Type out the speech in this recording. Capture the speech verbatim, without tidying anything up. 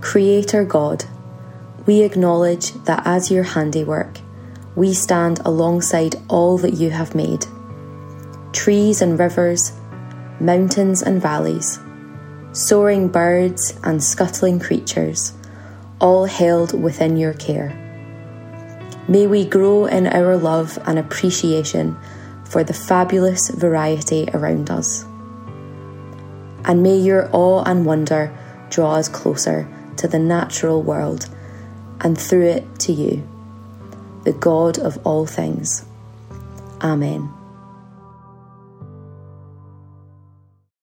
Creator God, we acknowledge that as your handiwork, we stand alongside all that you have made. Trees and rivers, mountains and valleys, soaring birds and scuttling creatures, all held within your care. May we grow in our love and appreciation for the fabulous variety around us. And may your awe and wonder draw us closer to the natural world and through it to you, the God of all things. Amen.